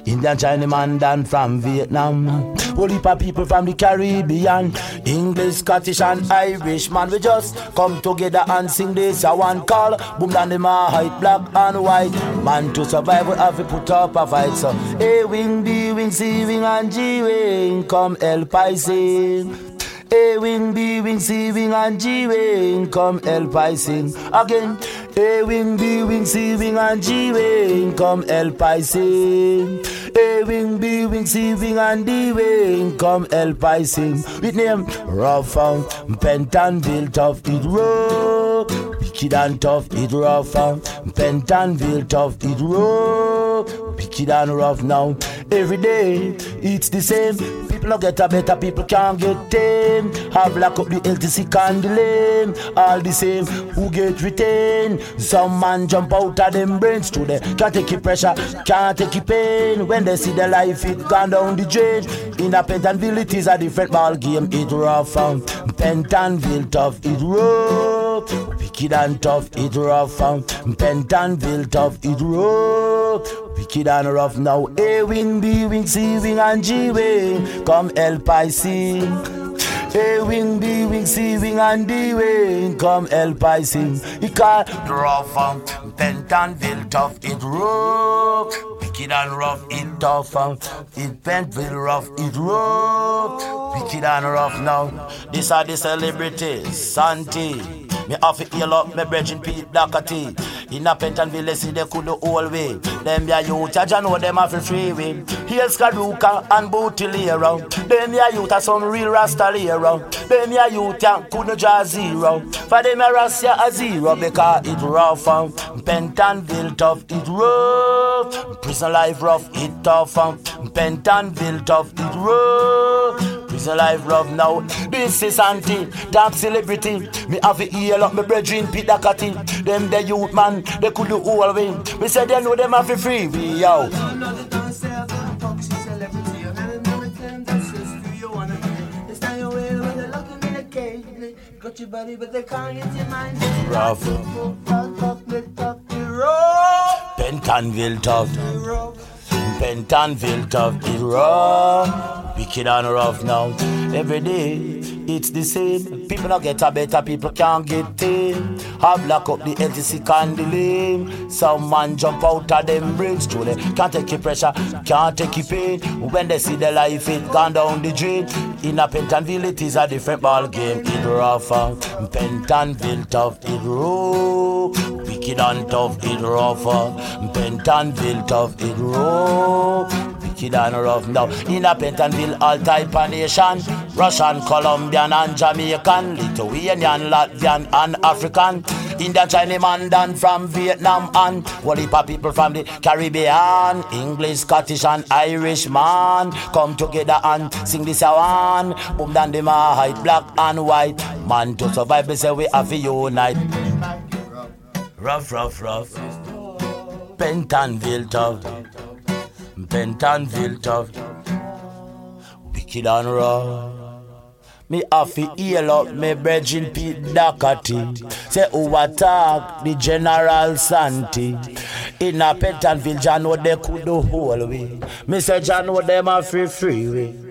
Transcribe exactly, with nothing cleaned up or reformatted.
Indian, Chinese man down from Vietnam. Whole heap of people from the Caribbean, English, Scottish and Irish. Man, we just come together and sing this a one call. Boom down the height, black and white. Man, to survive we have to put up a fight. So A wing, B wing, C wing and G wing, come help I sing. A wing, B wing, C wing and G wing, come help I sing. Again, A wing, B wing, C wing and G wing, come help I sing. A wing, B wing, C wing and D wing, come help I sing. With name rough and Pentonville tough it rough. Wicked and tough it rough and Pentonville tough it rough. Wicked and rough now. Every day it's the same. People don't get a better, people can't get tame. Have lock up the L T C candle. All the same, who get retained? Some man jump out of them brains to the can't take it pressure, can't take it pain. When they see the life, it gone down the drain. In a Pentonville, it is a different ball game. It rough and Pentonville tough, it rough. Wicked and tough, it rough and Pentonville tough, it rough. Wicked and rough now. A wing, B wing, C wing and G wing, come help I sing. A wing, B wing, C wing and D wing, come help I sing. It call rough and Pentonville tough, it rough. Wicked and rough, it tough and it Pentonville rough, it rough. Wicked and rough now. These are the celebrities, Santi. Me have to heal up, me brethren Pete Doherty. In a Pentonville, they see they could do all way. Them be a youth, I know them have a free way. Here's Kaduka and Bootilero. Them be a youth, a some real Rastalero. Them be a youth, ya couldn't draw zero. For them a Rastia a zero, because it rough and Pentonville tough, it rough. Prison life rough, it tough and Pentonville tough, it rough. Prison life rough now. This is Auntie, top celebrity. Me have to heal up my brethren Pete Doherty. Them the youth man, they could do all way. We said they know them have to free, we yo. Got your body, but they can't get your mind. Rough. Pentonville tough. Pentonville tough, it rough. Wicked and rough now. Every day, it's the same. People don't get a better, people can't get tame. Have lock up the L T C candle. Some man jump out of them brains through them. Can't take your pressure, can't take your pain. When they see the life, it gone down the drain. In a Pentonville, it is a different ball game. It rough, Pentonville tough, it rough. Wicked and tough, it rough. Pentonville tough, it rough. Wicked and rough now. In a Pentonville, all type of nation. Russian, Colombian and Jamaican, Lithuanian, Latvian and African. Indian, Chinese man done from Vietnam and whole heap of people from the Caribbean, English, Scottish and Irish man. Come together and sing this a one. Boom down the height, black and white. Man to survive, we say we have to unite. Rough, rough, rough. Pentonville tough. Pentonville tough. Wicked and rough. Me have to heal up me brethren Pete Doherty. Say who attack the General Santi. In a Pentonville, John know they could do whole way. Me say John know them a free free way.